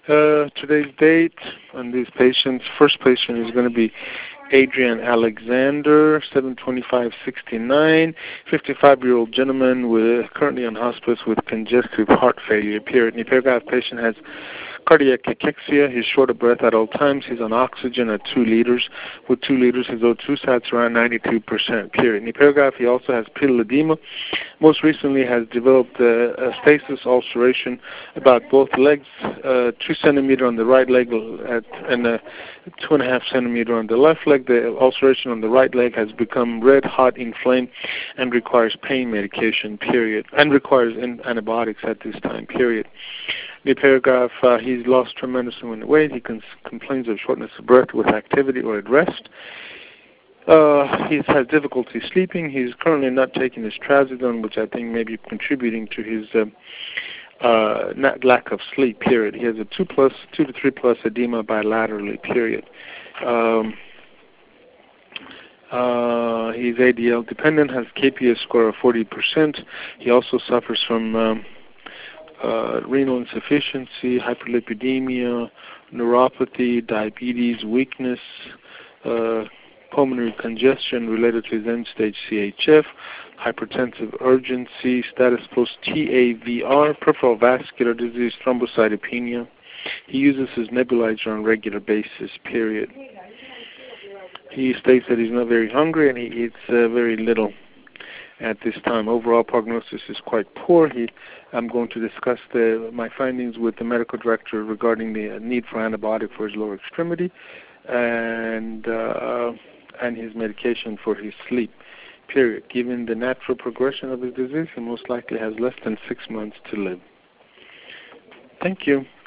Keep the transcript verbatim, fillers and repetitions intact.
Uh, today's date on these patients, first patient is going to be Adrian Alexander, seven twenty-five sixty-nine, fifty-five-year-old gentleman with currently on hospice with congestive heart failure. Period. The paragraph patient has cardiac cachexia. He's short of breath at all times. He's on oxygen at two liters. With two liters, his O two sat's around ninety-two percent. Period. In the paragraph, he also has pedal edema. Most recently has developed uh, a stasis ulceration about both legs, uh, two centimeter on the right leg at, and uh, two and a half centimeter on the left leg. The ulceration on the right leg has become red, hot, inflamed, and requires pain medication. Period. And requires in antibiotics at this time. Period. The paragraph, uh, he's lost tremendous amount of weight. He cons- complains of shortness of breath with activity or at rest. Uh, he has difficulty sleeping. He's currently not taking his trazodone, which I think may be contributing to his uh, uh, not lack of sleep, period. He has a two plus, two to three plus edema bilaterally, period. Um, uh, he's A D L dependent, has K P S score of forty percent. He also suffers from um, uh, renal insufficiency, hyperlipidemia, neuropathy, diabetes, weakness, uh, pulmonary congestion related to his end-stage C H F, hypertensive urgency, status post-T A V R, peripheral vascular disease, thrombocytopenia. He uses his nebulizer on a regular basis, period. He states that he's not very hungry and he eats uh, very little at this time. Overall prognosis is quite poor. He, I'm going to discuss the, my findings with the medical director regarding the need for antibiotic for his lower extremity and uh, and his medication for his sleep, period. Given the natural progression of his disease, he most likely has less than six months to live. Thank you.